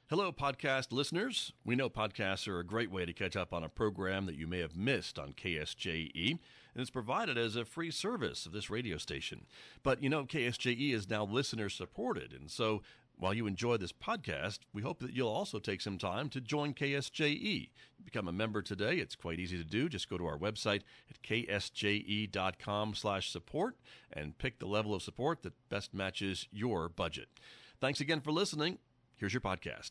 Hello, podcast listeners. We know podcasts are a great way to catch up on a program that you may have missed on KSJE, and it's provided as a free service of this radio station. But you know, KSJE is now listener supported, and so while you enjoy this podcast, we hope that you'll also take some time to join KSJE. Become a member today. It's quite easy to do. Just go to our website at ksje.com/support and pick the level of support that best matches your budget. Thanks again for listening. Here's your podcast.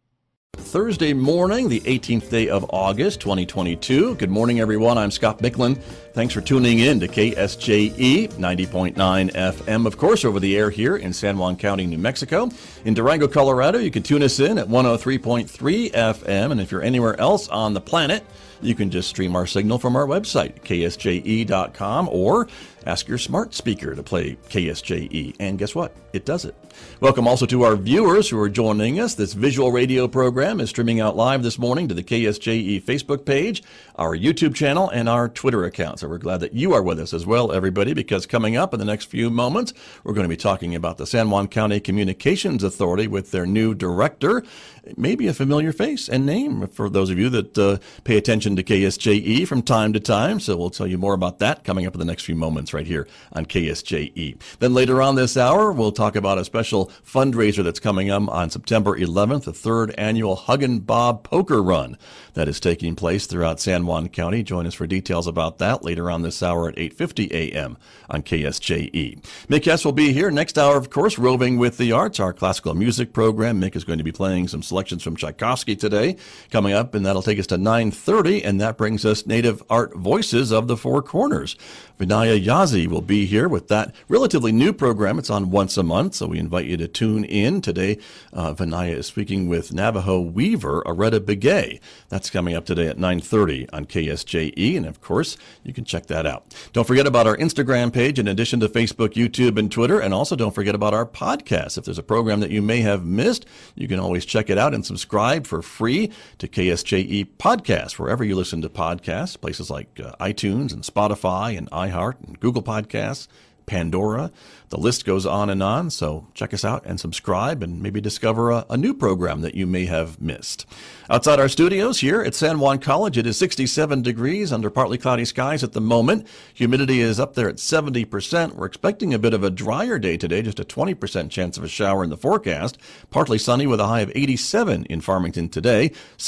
Thursday morning, the 18th day of August, 2022. Good morning, everyone. I'm Scott Micklin. Thanks for tuning in to KSJE 90.9 FM, of course, over the air here in San Juan County, New Mexico. In Durango, Colorado, you can tune us in at 103.3 FM. And if you're anywhere else on the planet, you can just stream our signal from our website, ksje.com, or ask your smart speaker to play KSJE. And guess what? It does it. Welcome also to our viewers who are joining us. This visual radio program is streaming out live this morning to the KSJE Facebook page, our YouTube channel, and our Twitter account. So we're glad that you are with us as well, everybody, because coming up in the next few moments, we're going to be talking about the San Juan County Communications Authority with their new director. Maybe a familiar face and name for those of you that pay attention to KSJE from time to time. So we'll tell you more about that coming up in the next few moments right here on KSJE. Then later on this hour, we'll talk about a special fundraiser that's coming up on September 11th, the third annual Hug and Bob Poker Run that is taking place throughout San Juan County. Join us for details about that later on this hour at 8:50 a.m. on KSJE. Mick Hess will be here next hour, of course, Roving with the Arts, our classical music program. Mick is going to be playing some selections from Tchaikovsky today coming up, and that'll take us to 9:30, and that brings us Native Art Voices of the Four Corners. Vinaya Yazi will be here with that relatively new program. It's on once a month, so we invite you to tune in. Today, Vinaya is speaking with Navajo weaver Areta Begay. That's coming up today at 9:30 on KSJE, and of course, you can check that out. Don't forget about our Instagram page in addition to Facebook, YouTube, and Twitter, and also don't forget about our podcast. If there's a program that you may have missed, you can always check it out and subscribe for free to KSJE Podcast, wherever you listen to podcasts, places like iTunes and Spotify and iHeart and Google Podcasts, Pandora. The list goes on and on, so check us out and subscribe and maybe discover a new program that you may have missed. Outside our studios here at San Juan College, it is 67 degrees under partly cloudy skies at the moment. Humidity is up there at 70%. We're expecting a bit of a drier day today, just a 20% chance of a shower in the forecast. Partly sunny with a high of 87 in Farmington today,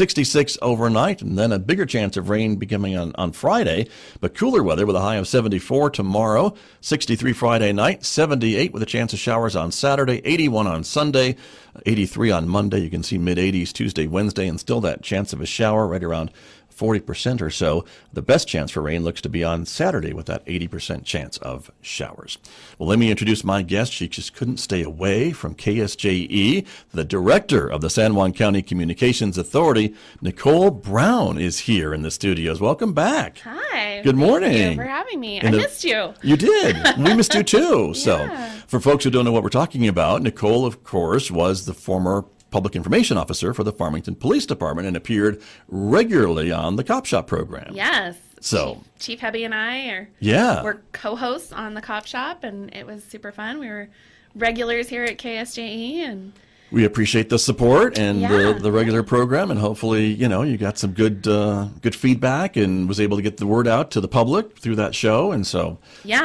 66 overnight, and then a bigger chance of rain becoming on Friday, but cooler weather with a high of 74 tomorrow, 63 Friday night, 78 with a chance of showers on Saturday, 81 on Sunday, 83 on Monday. You can see mid-80s Tuesday, Wednesday, and still that chance of a shower right around 40% or so. The best chance for rain looks to be on Saturday with that 80% chance of showers. Well, let me introduce my guest. She just couldn't stay away from KSJE. The director of the San Juan County Communications Authority, Nicole Brown, is here in the studios. Welcome back. Hi. Good morning. Thank you for having me. I missed you. You did. We missed you too. Yeah. So for folks who don't know what we're talking about, Nicole, of course, was the former public information officer for the Farmington Police Department and appeared regularly on the Cop Shop program. Yes. So Chief Hebby and I were co-hosts on the Cop Shop, and it was super fun. We were regulars here at KSJE, and we appreciate the support and the regular program, and hopefully, you got some good feedback and was able to get the word out to the public through that show. And so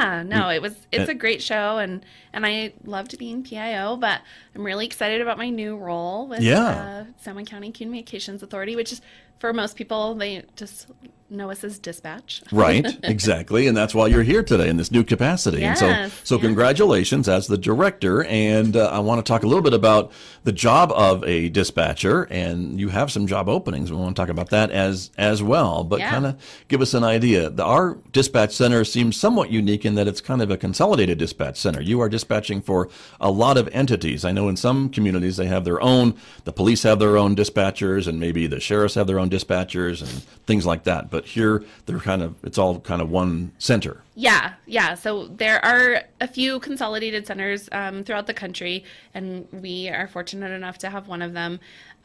it's a great show, and I loved being PIO, but I'm really excited about my new role with San Juan County Communications Authority, which is, for most people, they just know us as dispatch. Right, exactly. And that's why you're here today in this new capacity. Yes, and so congratulations as the director. And I want to talk a little bit about the job of a dispatcher. And you have some job openings. We want to talk about that as well. But kind of give us an idea. Our dispatch center seems somewhat unique in that it's kind of a consolidated dispatch center. You are dispatching for a lot of entities. I know in some communities they have their own, the police have their own dispatchers, and maybe the sheriffs have their own dispatchers and things like that. But here, it's all kind of one center. Yeah. So there are a few consolidated centers throughout the country, and we are fortunate enough to have one of them.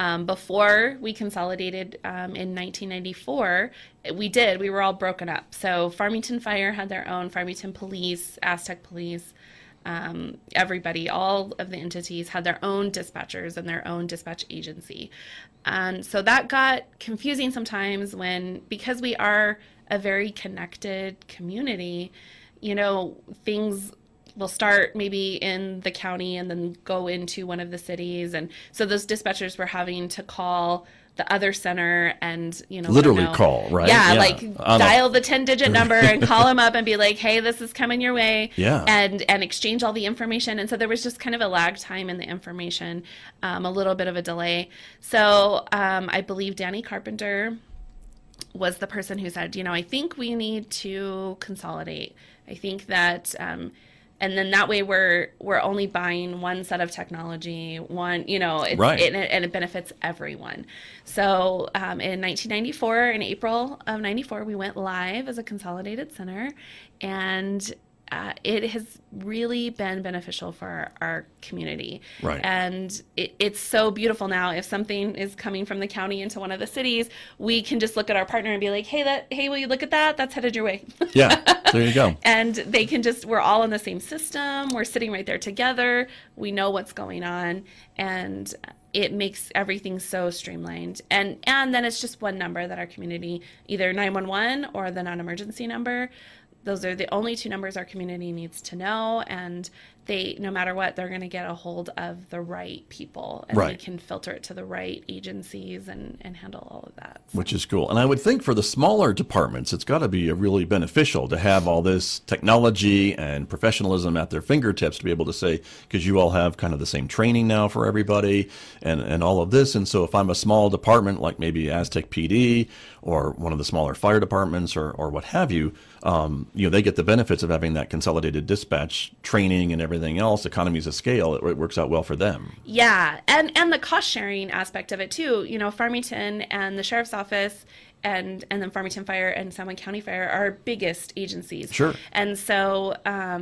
Before we consolidated in 1994, we were all broken up. So Farmington Fire had their own, Farmington Police, Aztec Police, everybody, all of the entities had their own dispatchers and their own dispatch agency. And so that got confusing sometimes because we are a very connected community, things will start maybe in the county and then go into one of the cities. And so those dispatchers were having to call the other center and, literally call, right? Yeah, like dial the 10-digit number and call them up and be like, hey, this is coming your way. Yeah. And exchange all the information. And so there was just kind of a lag time in the information, a little bit of a delay. So I believe Danny Carpenter was the person who said, I think we need to consolidate. I think that, and then that way we're only buying one set of technology, Right. And it benefits everyone. So in 1994, in April of 94, we went live as a consolidated center, and it has really been beneficial for our community. Right. And it's so beautiful now. If something is coming from the county into one of the cities, we can just look at our partner and be like, hey, will you look at that? That's headed your way. Yeah, there you go. And they can we're all in the same system. We're sitting right there together. We know what's going on. And it makes everything so streamlined. And then it's just one number that our community, either 911 or the non-emergency number, those are the only two numbers our community needs to know, and no matter what, they're going to get a hold of the right people, and right. They can filter it to the right agencies and handle all of that. So. Which is cool. And I would think for the smaller departments, it's got to be really beneficial to have all this technology and professionalism at their fingertips to be able to say, because you all have kind of the same training now for everybody and all of this. And so if I'm a small department like maybe Aztec PD or one of the smaller fire departments or what have you, they get the benefits of having that consolidated dispatch training and everything else, economies of scale. It works out well for them. Yeah, and the cost sharing aspect of it too. Farmington and the sheriff's office and then Farmington Fire and San Juan County Fire are our biggest agencies. Sure. And so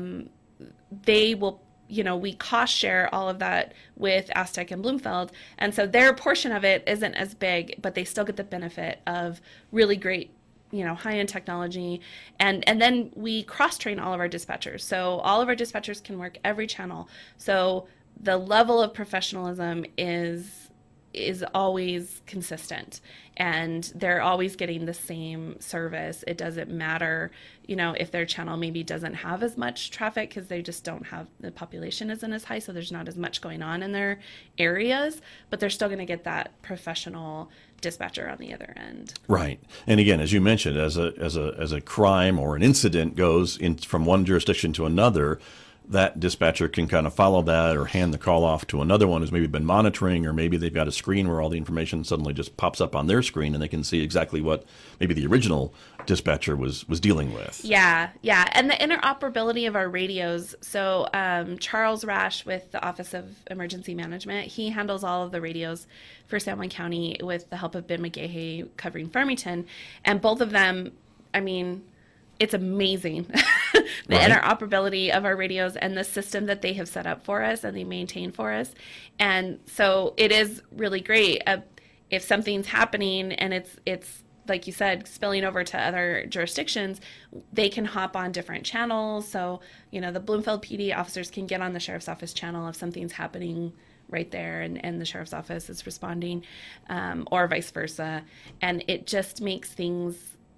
they will, we cost share all of that with Aztec and Bloomfield. And so their portion of it isn't as big, but they still get the benefit of really great high-end technology. And then we cross-train all of our dispatchers. So all of our dispatchers can work every channel. So the level of professionalism is always consistent, and they're always getting the same service. It doesn't matter, if their channel maybe doesn't have as much traffic because they just don't have, the population isn't as high, so there's not as much going on in their areas, but they're still going to get that professional dispatcher on the other end. Right. And again, as you mentioned, as a crime or an incident goes in from one jurisdiction to another, that dispatcher can kind of follow that or hand the call off to another one who's maybe been monitoring, or maybe they've got a screen where all the information suddenly just pops up on their screen and they can see exactly what maybe the original dispatcher was dealing with. Yeah. And the interoperability of our radios. So Charles Rash with the Office of Emergency Management, he handles all of the radios for San Juan County with the help of Ben McGahey covering Farmington. And both of them, it's amazing, the right. interoperability of our radios and the system that they have set up for us and they maintain for us. And so it is really great. If something's happening and it's like you said, spilling over to other jurisdictions, they can hop on different channels. So, the Bloomfield PD officers can get on the sheriff's office channel if something's happening right there and the sheriff's office is responding, or vice versa. And it just makes things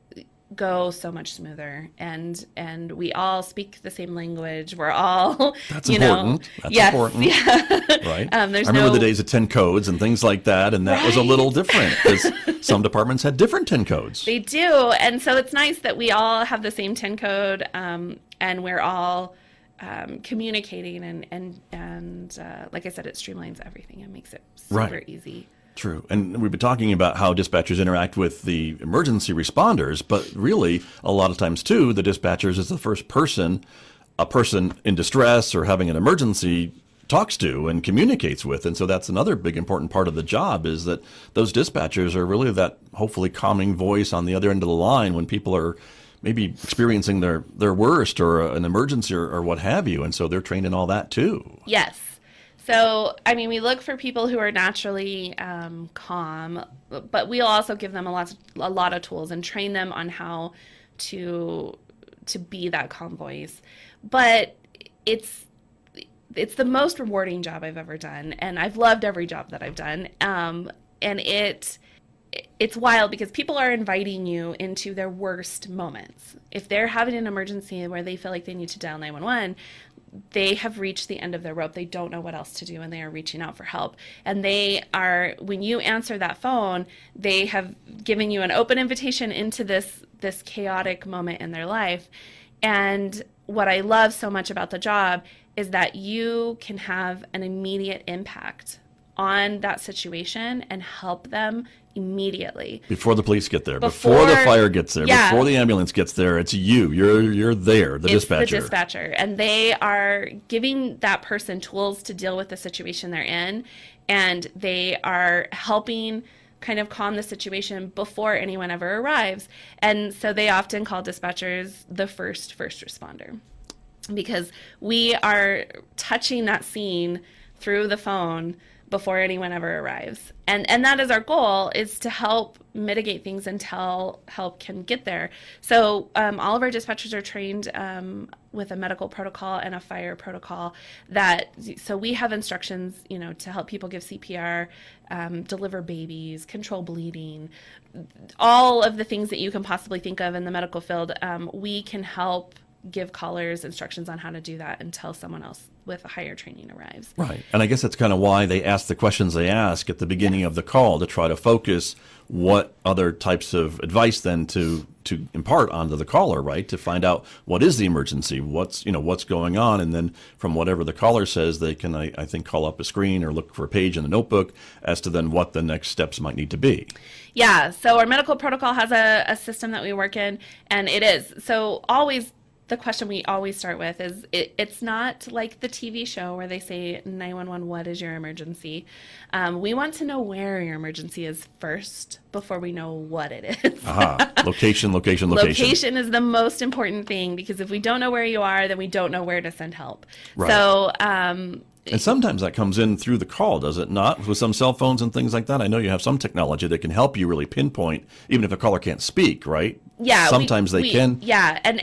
go so much smoother, and we all speak the same language. We're all that's important. Yes, important. Yeah. Right. I remember the days of 10 codes and things like that, and that was a little different because some departments had different 10 codes. They do, and so it's nice that we all have the same 10 code, and we're all communicating, and like I said, it streamlines everything and makes it super easy. True. And we've been talking about how dispatchers interact with the emergency responders, but really, a lot of times, too, the dispatchers is the first person a person in distress or having an emergency talks to and communicates with. And so that's another big important part of the job, is that those dispatchers are really that hopefully calming voice on the other end of the line when people are maybe experiencing their worst or an emergency or what have you. And so they're trained in all that, too. Yes. So, we look for people who are naturally calm, but we'll also give them a lot of tools and train them on how to be that calm voice. But it's it's the most rewarding job I've ever done, and I've loved every job that I've done. And it's wild because people are inviting you into their worst moments. If they're having an emergency where they feel like they need to dial 911, they have reached the end of their rope. They don't know what else to do, and they are reaching out for help. And when you answer that phone, they have given you an open invitation into this chaotic moment in their life. And what I love so much about the job is that you can have an immediate impact on that situation and help them immediately. Before the police get there, before the fire gets there, before the ambulance gets there, it's you. You're there, the dispatcher. The dispatcher. And they are giving that person tools to deal with the situation they're in, and they are helping kind of calm the situation before anyone ever arrives. And so they often call dispatchers the first responder, because we are touching that scene through the phone before anyone ever arrives. And that is our goal, is to help mitigate things until help can get there. So all of our dispatchers are trained with a medical protocol and a fire protocol. So we have instructions, to help people give CPR, deliver babies, control bleeding, all of the things that you can possibly think of in the medical field. We can help give callers instructions on how to do that until someone else with a higher training arrives. Right. And I guess that's kind of why they ask the questions they ask at the beginning of the call, to try to focus what other types of advice then to impart onto the caller, right? To find out what is the emergency, what's going on. And then from whatever the caller says, they can, I think, call up a screen or look for a page in the notebook as to then what the next steps might need to be. Yeah. So our medical protocol has a system that we work in, and it is. So always, the question we always start with is, it's not like the TV show where they say, 911, what is your emergency? We want to know where your emergency is first before we know what it is. Location. Location is the most important thing, because if we don't know where you are, then we don't know where to send help. Right. So, and sometimes that comes in through the call, does it not? With some cell phones and things like that. I know you have some technology that can help you really pinpoint, even if a caller can't speak, right? Yeah. Sometimes they can. Yeah. And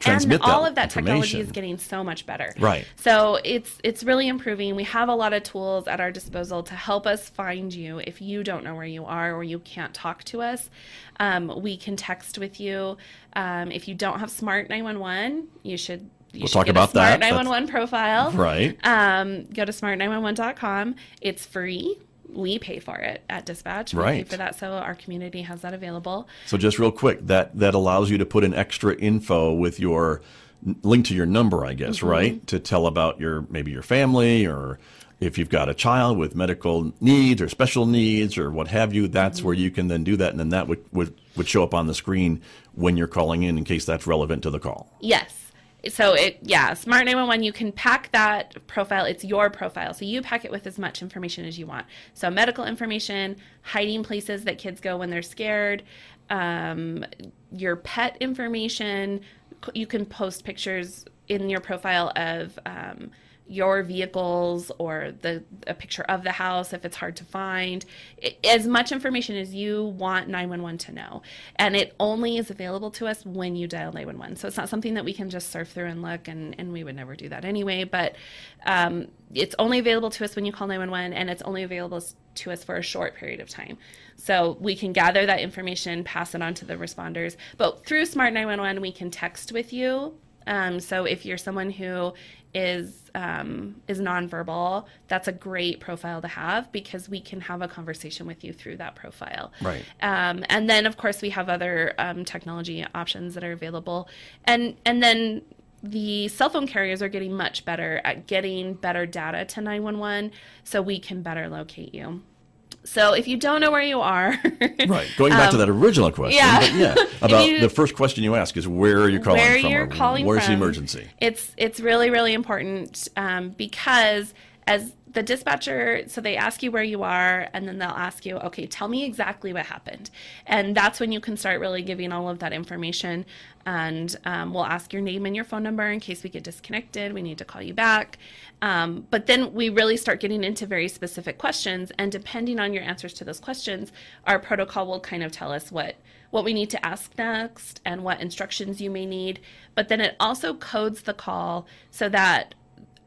all of that technology is getting so much better. Right. So it's really improving. We have a lot of tools at our disposal to help us find you if you don't know where you are or you can't talk to us. We can text with you. If you don't have Smart 911, you should talk get about a Smart that. 911 profile. Right. Go to smart911.com. It's free. We pay for it at Dispatch. We pay for that, so our community has that available. So just real quick, that allows you to put in extra info with your link to your number, I guess, right? To tell about maybe your family, or if you've got a child with medical needs or special needs or what have you. That's where you can then do that, and then that would show up on the screen when you're calling in case that's relevant to the call. Yes. So Smart 911, you can pack that profile. It's your profile. So you pack it with as much information as you want. So medical information, hiding places that kids go when they're scared, your pet information. You can post pictures in your profile of your vehicles, or a picture of the house if it's hard to find. As much information as you want 911 to know. And it only is available to us when you dial 911. So it's not something that we can just surf through and look, and we would never do that anyway. But it's only available to us when you call 911, and it's only available to us for a short period of time. So we can gather that information, pass it on to the responders. But through Smart 911, we can text with you. So if you're someone who is nonverbal, that's a great profile to have, because we can have a conversation with you through that profile. Right. And then, of course, we have other technology options that are available. And then the cell phone carriers are getting much better at getting better data to 911, so we can better locate you. So if you don't know where you are... Right. Going back to that original question. Yeah. But about the first question you ask is, where are you calling from? Where you're calling where's from. the emergency? It's really, really important, because as the dispatcher, so they ask you where you are, and then they'll ask you, okay, tell me exactly what happened. And that's when you can start really giving all of that information. And we'll ask your name and your phone number in case we get disconnected. We need to call you back. But then we really start getting into very specific questions. And depending on your answers to those questions, our protocol will kind of tell us what we need to ask next and what instructions you may need. But then it also codes the call so that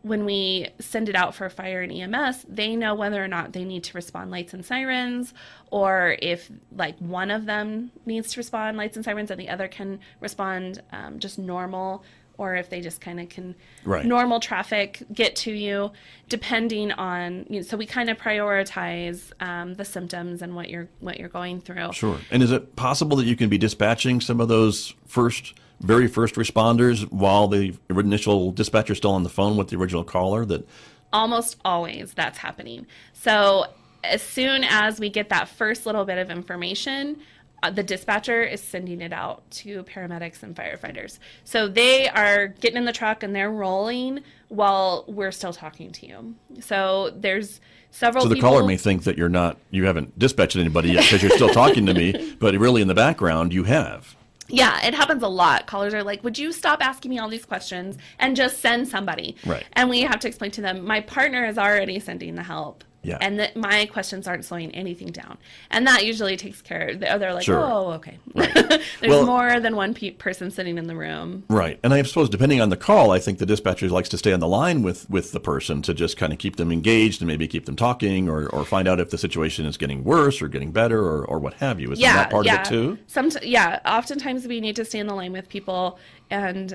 when we send it out for fire and EMS, they know whether or not they need to respond lights and sirens, or if like one of them needs to respond lights and sirens and the other can respond just normal, or if they just kind of can normal traffic get to you, depending on, so we kind of prioritize the symptoms and what you're going through. Sure. And is it possible that you can be dispatching some of those very first responders while the initial dispatcher is still on the phone with the original caller? That almost always that's happening. So as soon as we get that first little bit of information, the dispatcher is sending it out to paramedics and firefighters. So they are getting in the truck and they're rolling while we're still talking to you. So there's several people. So the caller may think that you haven't dispatched anybody yet because you're still talking to me, but really in the background you have. Yeah, it happens a lot. Callers are like, would you stop asking me all these questions and just send somebody? Right. And we have to explain to them, my partner is already sending the help. Yeah. And that my questions aren't slowing anything down. And that usually takes care of, they're like, sure. Oh, okay. Right. There's more than one person sitting in the room. Right. And I suppose depending on the call, I think the dispatcher likes to stay on the line with the person to just kind of keep them engaged and maybe keep them talking or find out if the situation is getting worse or getting better or what have you. Isn't that part of it too? Oftentimes we need to stay on the line with people and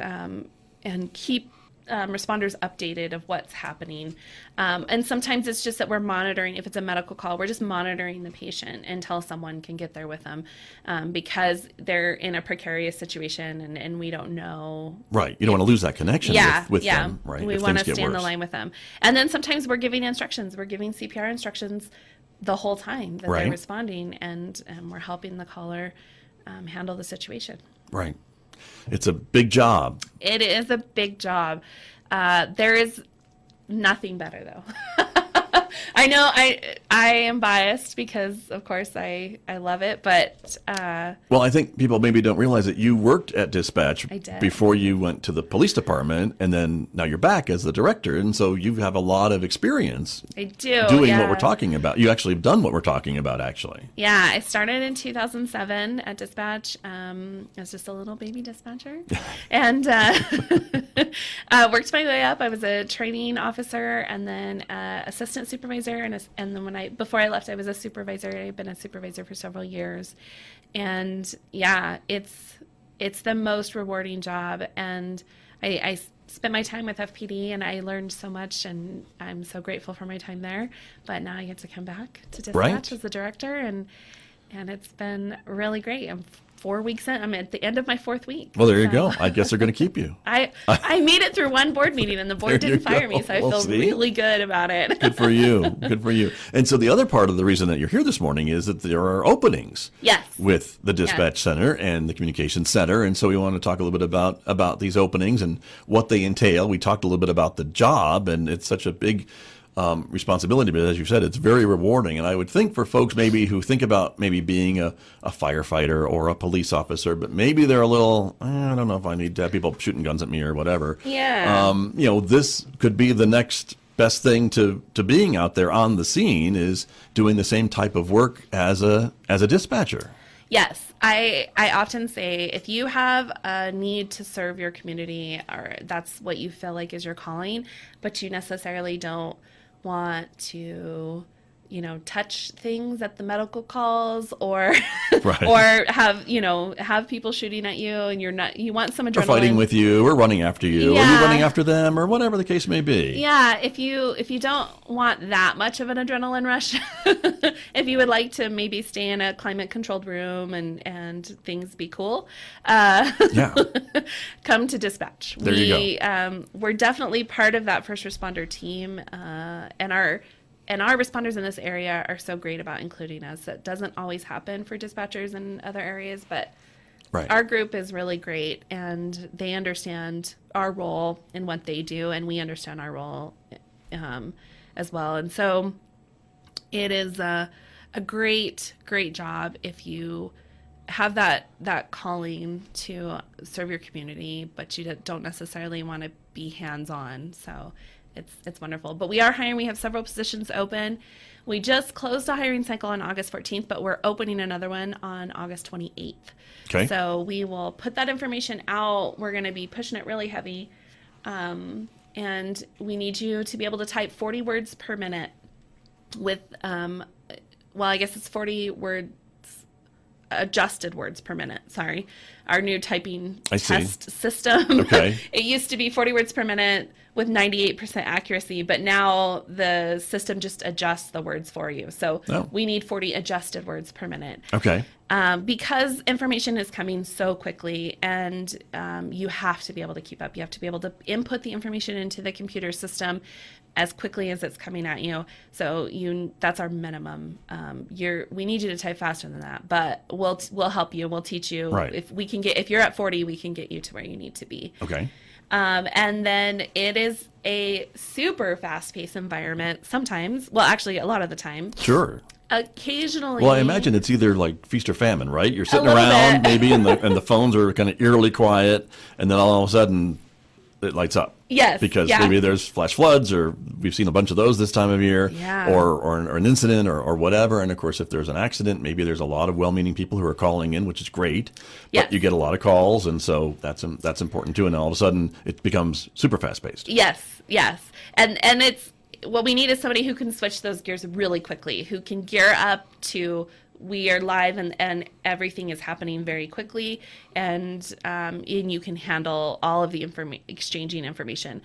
keep responders updated of what's happening. And sometimes it's just that we're monitoring, if it's a medical call, we're just monitoring the patient until someone can get there with them because they're in a precarious situation and we don't know. Right. You don't want to lose that connection with them. Right. We want to stay on the line with them. And then sometimes we're giving instructions. We're giving CPR instructions the whole time that they're responding and we're helping the caller handle the situation. Right. It's a big job. It is a big job. There is nothing better, though. I know I am biased because, of course, I love it, but... Well, I think people maybe don't realize that you worked at dispatch before you went to the police department, and then now you're back as the director, and so you have a lot of experience doing what we're talking about. You actually have done what we're talking about, actually. Yeah, I started in 2007 at dispatch. I was just a little baby dispatcher, and worked my way up. I was a training officer and then assistant supervisor, and then before I left, I was a supervisor. I've been a supervisor for several years, and yeah, it's the most rewarding job. And I spent my time with FPD, and I learned so much, and I'm so grateful for my time there. But now I get to come back to dispatch as the director, and it's been really great. I'm 4 weeks in. I'm at the end of my 4th week. Well, there you go. I guess they're going to keep you. I made it through one board meeting, and the board didn't fire me, so I feel really good about it. Good for you. Good for you. And so the other part of the reason that you're here this morning is that there are openings with the dispatch center and the communications center, and so we want to talk a little bit about these openings and what they entail. We talked a little bit about the job, and it's such a big responsibility, but as you said, it's very rewarding. And I would think for folks maybe who think about maybe being a firefighter or a police officer, but maybe they're a little, I don't know if I need to have people shooting guns at me or whatever. Yeah. This could be the next best thing to being out there on the scene is doing the same type of work as a dispatcher. Yes. I often say if you have a need to serve your community, or that's what you feel like is your calling, but you necessarily don't want to, touch things at the medical calls or or have people shooting at you and you want some adrenaline. Or fighting with you or running after you or you running after them or whatever the case may be. Yeah, if you don't want that much of an adrenaline rush, if you would like to maybe stay in a climate controlled room and things be cool, come to dispatch. There you go. We're definitely part of that first responder team, and our responders in this area are so great about including us. That doesn't always happen for dispatchers in other areas, but our group is really great, and they understand our role in what they do, and we understand our role as well. And so it is a great, great job if you have that calling to serve your community, but you don't necessarily want to be hands-on. So it's wonderful. But we are hiring. We have several positions open. We just closed a hiring cycle on August 14th, but we're opening another one on August 28th. So we will put that information out. We're going to be pushing it really heavy and we need you to be able to type 40 words per minute with, I guess it's 40 words, adjusted words per minute. Sorry. Our new typing test system. Okay. It used to be 40 words per minute with 98% accuracy, but now the system just adjusts the words for you. So we need 40 adjusted words per minute. Okay. Because information is coming so quickly, and you have to be able to keep up. You have to be able to input the information into the computer system as quickly as it's coming at you. So that's our minimum. We need you to type faster than that, but we'll help you. We'll teach you. Right. If you're at 40, we can get you to where you need to be. Okay. And then it is a super fast-paced environment sometimes. Well, actually, a lot of the time. Sure. Occasionally. Well, I imagine it's either like feast or famine, right? You're sitting around maybe, and the phones are kind of eerily quiet, and then all of a sudden it lights up. Yes. Because maybe there's flash floods, or we've seen a bunch of those this time of year, or an incident or whatever. And of course, if there's an accident, maybe there's a lot of well-meaning people who are calling in, which is great. But you get a lot of calls, and so that's important too. And all of a sudden, it becomes super fast-paced. Yes. And it's what we need is somebody who can switch those gears really quickly, who can gear up to we are live and everything is happening very quickly, and you can handle all of the exchanging information.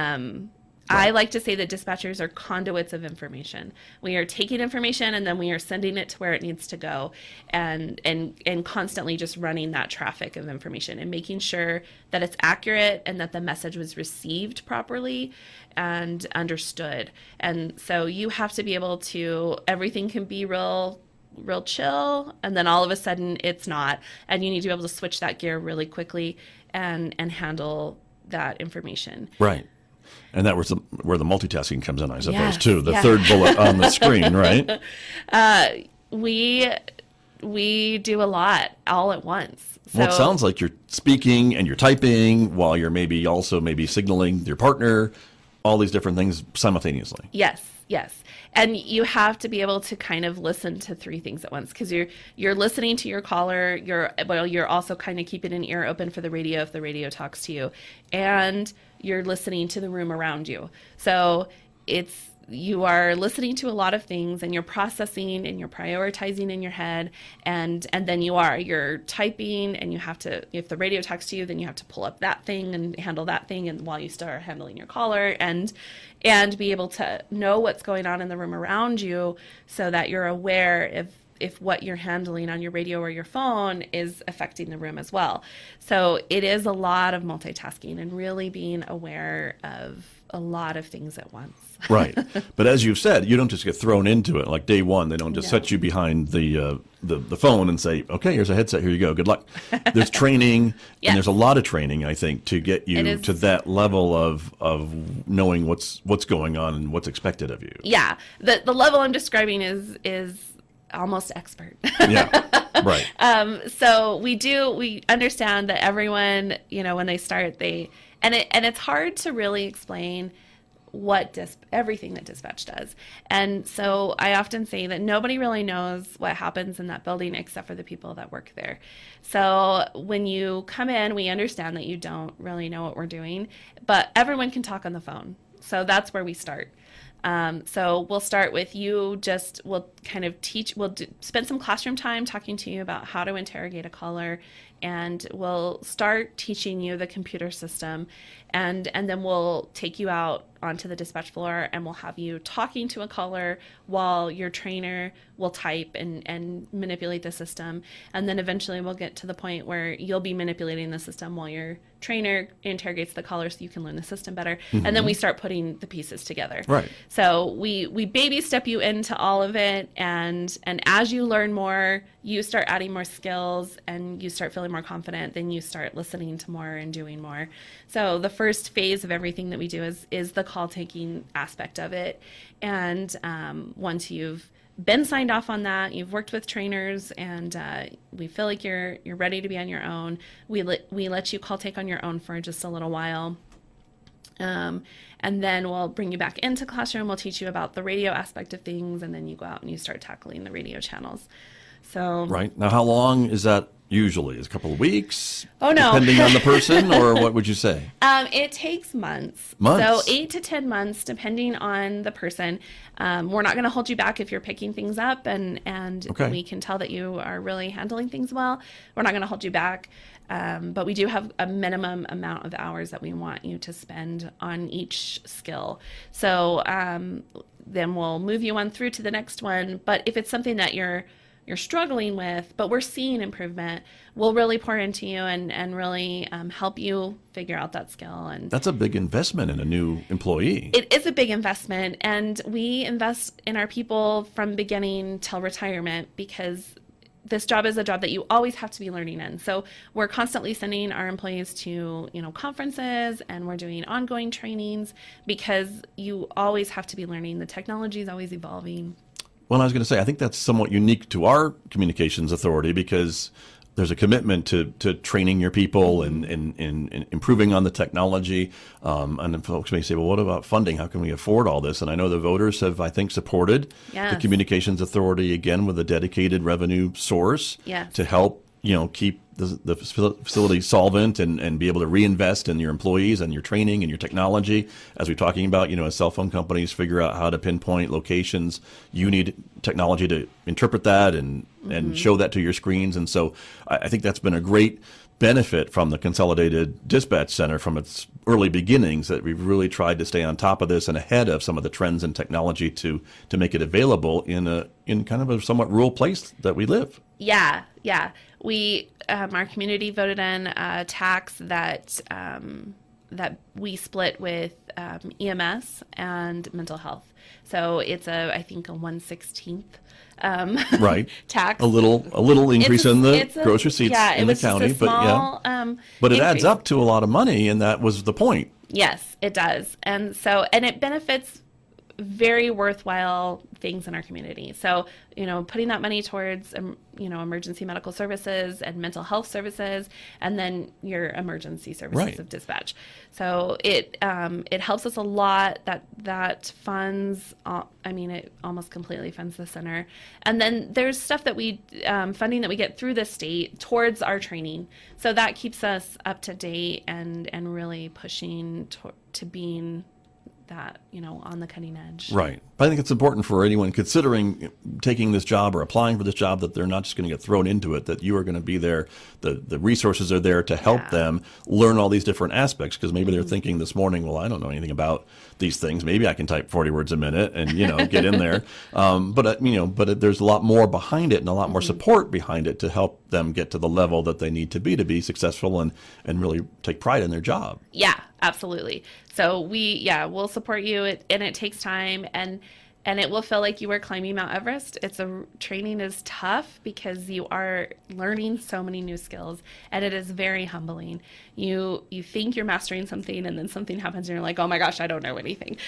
I like to say that dispatchers are conduits of information. We are taking information and then we are sending it to where it needs to go, and constantly just running that traffic of information and making sure that it's accurate and that the message was received properly and understood. And so you have to be able to, everything can be real chill, and then all of a sudden it's not, and you need to be able to switch that gear really quickly and handle that information. Right. And that was where the multitasking comes in, I suppose, too. The third bullet on the screen, right? We do a lot all at once. So, well, it sounds like you're speaking and you're typing while you're maybe signaling your partner, all these different things simultaneously. Yes. And you have to be able to kind of listen to three things at once, because you're listening to your caller, you're also kind of keeping an ear open for the radio if the radio talks to you, and you're listening to the room around you. So you are listening to a lot of things, and you're processing and you're prioritizing in your head, and then you're typing, and you have to, if the radio talks to you, then you have to pull up that thing and handle that thing, and while you start handling your caller, and be able to know what's going on in the room around you, so that you're aware if what you're handling on your radio or your phone is affecting the room as well. So it is a lot of multitasking and really being aware of a lot of things at once. Right. But as you've said, you don't just get thrown into it. Like day one, they don't just set you behind the phone and say, okay, here's a headset, here you go, good luck. There's training, and there's a lot of training, I think, to get you to that level of knowing what's going on and what's expected of you. Yeah. The level I'm describing is almost expert. Yeah. Right. So we understand that everyone, when they start, and it's hard to really explain everything that dispatch does. And so I often say that nobody really knows what happens in that building except for the people that work there. So when you come in, we understand that you don't really know what we're doing, but everyone can talk on the phone. So that's where we start. So we'll start with we'll kind of spend some classroom time talking to you about how to interrogate a caller, and we'll start teaching you the computer system, and then we'll take you out onto the dispatch floor, and we'll have you talking to a caller while your trainer will type and manipulate the system. And then eventually we'll get to the point where you'll be manipulating the system while your trainer interrogates the caller, so you can learn the system better. Mm-hmm. And then we start putting the pieces together. Right. So we baby step you into all of it, and as you learn more, you start adding more skills and you start feeling more confident, then you start listening to more and doing more. So the first phase of everything that we do is the call taking aspect of it. And once you've been signed off on that, you've worked with trainers, and we feel like you're ready to be on your own, we let you call take on your own for just a little while. And then we'll bring you back into classroom. We'll teach you about the radio aspect of things, and then you go out and you start tackling the radio channels. So right now, how long is that usually? Is a couple of weeks? Oh, no. Depending on the person, or what would you say? It takes months. Months? So 8 to 10 months, depending on the person. We're not going to hold you back if you're picking things up and Okay. we can tell that you are really handling things well. We're not going to hold you back. But we do have a minimum amount of hours that we want you to spend on each skill. So then we'll move you on through to the next one. But if it's something that you're struggling with, but we're seeing improvement, we'll really pour into you and really help you figure out that skill. And that's a big investment in a new employee. It is a big investment, and we invest in our people from beginning till retirement because this job is a job that you always have to be learning in. So we're constantly sending our employees to, conferences, and we're doing ongoing trainings because you always have to be learning. The technology is always evolving. Well, I was going to say, I think that's somewhat unique to our communications authority because there's a commitment to training your people and improving on the technology. And then folks may say, well, what about funding? How can we afford all this? And I know the voters have, I think, supported the communications authority, again, with a dedicated revenue source to help, keep the facility solvent and be able to reinvest in your employees and your training and your technology. As we're talking about, as cell phone companies figure out how to pinpoint locations, you need technology to interpret that and show that to your screens. And so I think that's been a great benefit from the Consolidated Dispatch Center from its early beginnings, that we've really tried to stay on top of this and ahead of some of the trends in technology to make it available in kind of a somewhat rural place that we live. Yeah. We our community voted in a tax that we split with EMS and mental health. So it's I think a 1/16 right tax. A little increase in the gross receipts in the county, small, but it adds up to a lot of money, and that was the point. Yes, it does, and it benefits very worthwhile things in our community. So, putting that money towards, emergency medical services and mental health services, and then your emergency services of dispatch. So it helps us a lot. That funds, it almost completely funds the center. And then there's stuff that we, funding that we get through the state towards our training. So that keeps us up to date and really pushing to being that, on the cutting edge. Right. But I think it's important for anyone considering taking this job or applying for this job that they're not just going to get thrown into it, that you are going to be there. The resources are there to help them learn all these different aspects, because maybe they're thinking this morning, well, I don't know anything about these things. Maybe I can type 40 words a minute and, get in there. But there's a lot more behind it and a lot more support behind it to help them get to the level that they need to be successful and really take pride in their job. Yeah, absolutely. So we'll support you, and it takes time, and it will feel like you are climbing Mount Everest. Training is tough because you are learning so many new skills, and it is very humbling. You think you're mastering something, and then something happens, and you're like, oh my gosh, I don't know anything.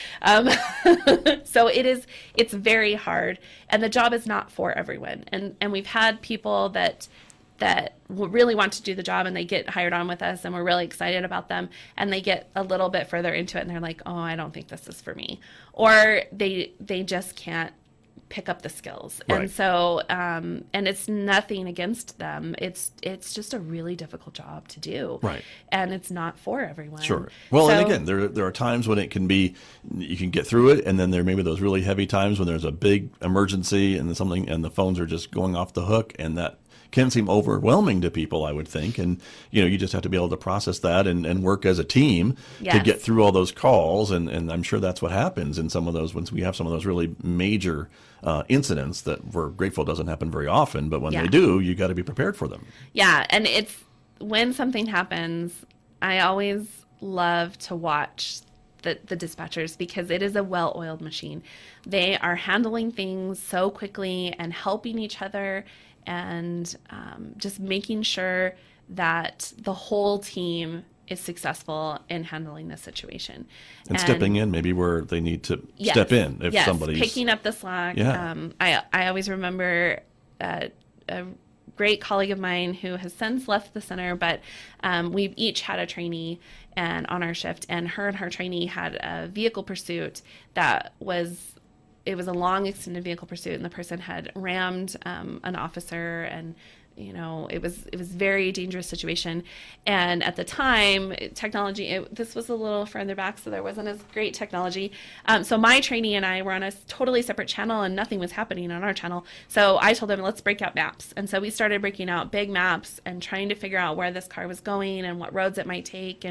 So it's very hard, and the job is not for everyone. And we've had people that really want to do the job, and they get hired on with us, and we're really excited about them, and they get a little bit further into it and they're like, oh, I don't think this is for me, or they just can't pick up the skills. Right. And so and it's nothing against them, it's just a really difficult job to do, right? And it's not for everyone. Sure. Well, and again, there are times when it can be, you can get through it, and then there may be those really heavy times when there's a big emergency and the phones are just going off the hook, and that can seem overwhelming to people, I would think. And, you just have to be able to process that and work as a team to get through all those calls. And I'm sure that's what happens in some of those, once we have some of those really major incidents that we're grateful doesn't happen very often. But when they do, you got to be prepared for them. Yeah. And it's when something happens, I always love to watch the dispatchers, because it is a well-oiled machine. They are handling things so quickly and helping each other, and just making sure that the whole team is successful in handling this situation. And stepping in maybe where they need to step in if somebody's... picking up the slack. Yeah. I always remember a great colleague of mine who has since left the center, but we've each had a trainee and on our shift, and her trainee had a vehicle pursuit that was... It was a long extended vehicle pursuit, and the person had rammed an officer and it was very dangerous situation. And at the time, technology, this was a little further back, so there wasn't as great technology. So my trainee and I were on a totally separate channel, and nothing was happening on our channel. So I told him, let's break out maps. And so we started breaking out big maps and trying to figure out where this car was going and what roads it might take.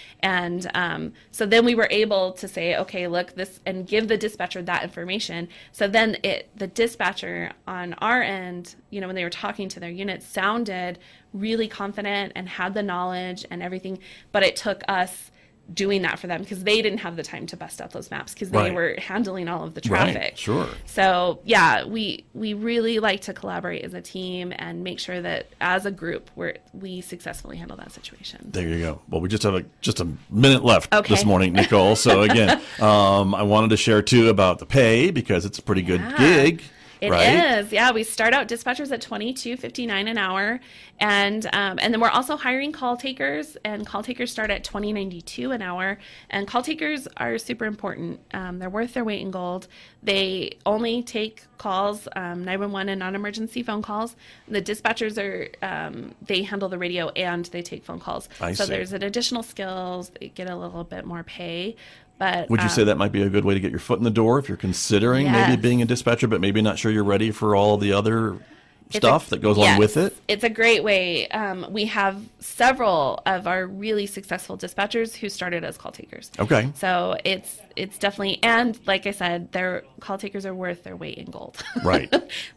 And so then we were able to say, okay, look, this, and give the dispatcher that information. So then the dispatcher on our end, when they were talking to their units, sounded really confident and had the knowledge and everything, but it took us doing that for them because they didn't have the time to bust out those maps because they were handling all of the traffic. Right, sure. So yeah, we really like to collaborate as a team and make sure that as a group we successfully handle that situation. There you go. Well, we just have just a minute left this morning, Nicole. So again, I wanted to share too about the pay because it's a pretty good gig. It is. Yeah, we start out dispatchers at $22.59 an hour, and then we're also hiring call takers, and call takers start at $20.92 an hour. And call takers are super important. They're worth their weight in gold. They only take calls, 911 and non-emergency phone calls. The dispatchers they handle the radio and they take phone calls. I see. There's an additional skills. They get a little bit more pay. But would you say that might be a good way to get your foot in the door if you're considering maybe being a dispatcher, but maybe not sure you're ready for all the other stuff that goes along with it? It's a great way. We have several of our really successful dispatchers who started as call takers. Okay. So it's definitely, and like I said, their call takers are worth their weight in gold. Right.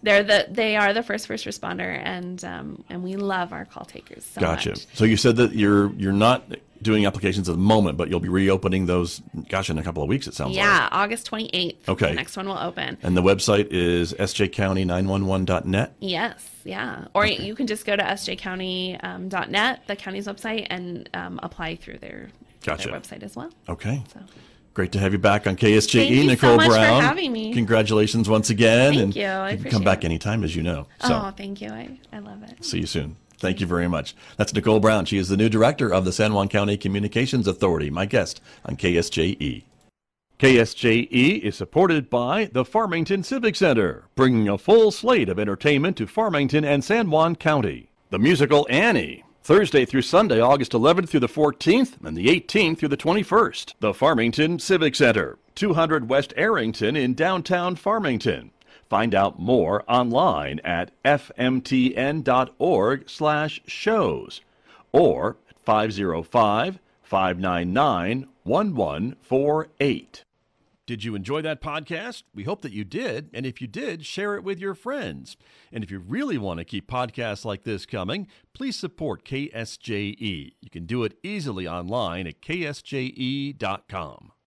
They are the first responder, and we love our call takers so much. So you said that you're not doing applications at the moment, but you'll be reopening those, in a couple of weeks, it sounds like. Yeah, August 28th. Okay. The next one will open. And the website is sjcounty911.net? Yes, yeah. Or you can just go to sjcounty.net, the county's website, and apply through their website as well. Okay. So. Great to have you back on KSJE, Thank you Nicole so much Brown. for having me. Congratulations once again. Thank you. I appreciate it. Come back anytime, as you know. So. Oh, thank you. I love it. See you soon. Thank you very much. That's Nicole Brown. She is the new director of the San Juan County Communications Authority, my guest on KSJE. KSJE is supported by the Farmington Civic Center, bringing a full slate of entertainment to Farmington and San Juan County. The musical Annie, Thursday through Sunday, August 11th through the 14th, and the 18th through the 21st. The Farmington Civic Center, 200 West Arrington in downtown Farmington. Find out more online at fmtn.org/shows or at 505-599-1148. Did you enjoy that podcast? We hope that you did. And if you did, share it with your friends. And if you really want to keep podcasts like this coming, please support KSJE. You can do it easily online at ksje.com.